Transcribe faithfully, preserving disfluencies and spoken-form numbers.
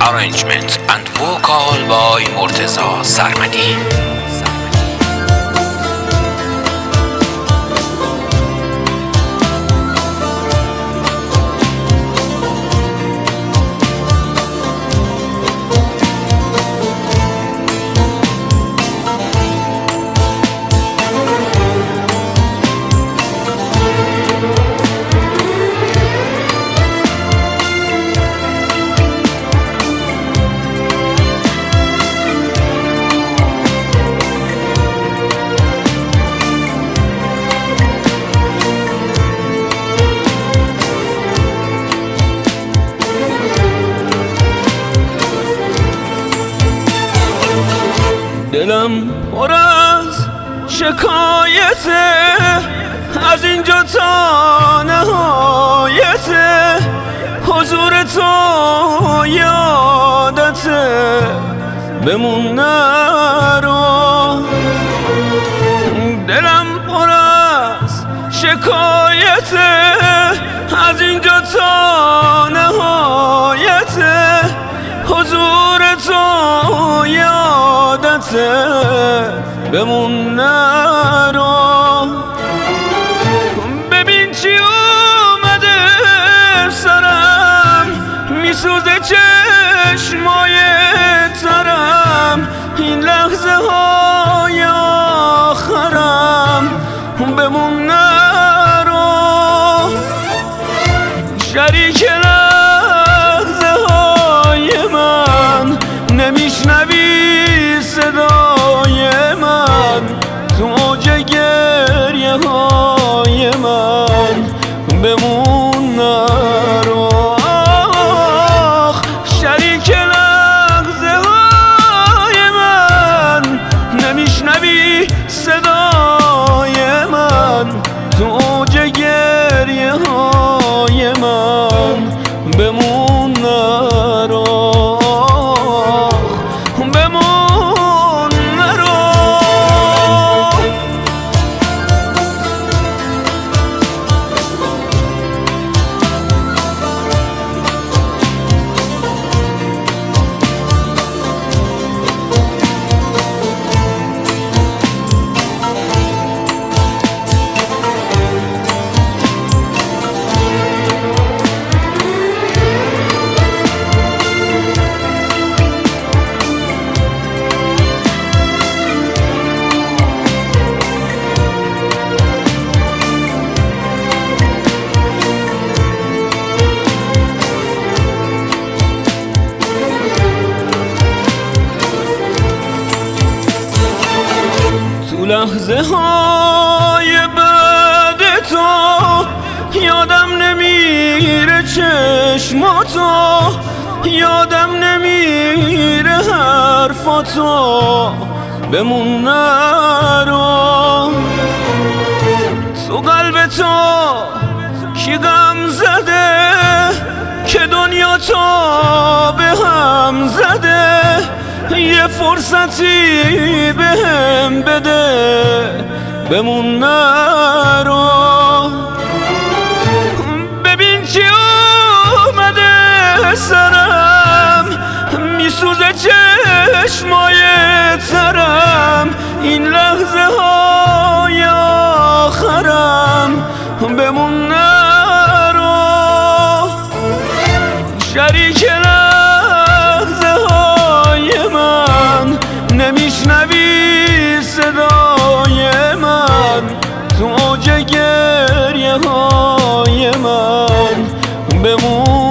arrangement and vocal by Murtaza Sarmadi. دلم پر از شکایته، از اینجا تا نهایت حضور تو یادته بمون نرو. دلم پر از شکایته، از اینجا تا نهایت حضور تو یادته بمون نرو. ببین چی اومده سرم، میسوزه چشمای ترم، این لحظه های آخرم بمون نرو. شریک لحظه های من، نمیشنوی صدای من تو اوج گریه های من بمون نرو. شریک لحظه های من، نمیشنوی صدای من تو اوج گریه های من بمون نرو. لحظه های بعد تو یادم نمیره چشماتو، یادم نمیره حرفاتو بمون نرو. تو قلب تو کی غم زده که دنیا تو به هم زده، یه فرصتی بهم بده بمون نرو. ببین چی اومده سرم، میسوزه چشمای ترم، این لحظه های آخرم بمون نرو. شریک نمیشنوی صدای من تو اوج گریه های من بمون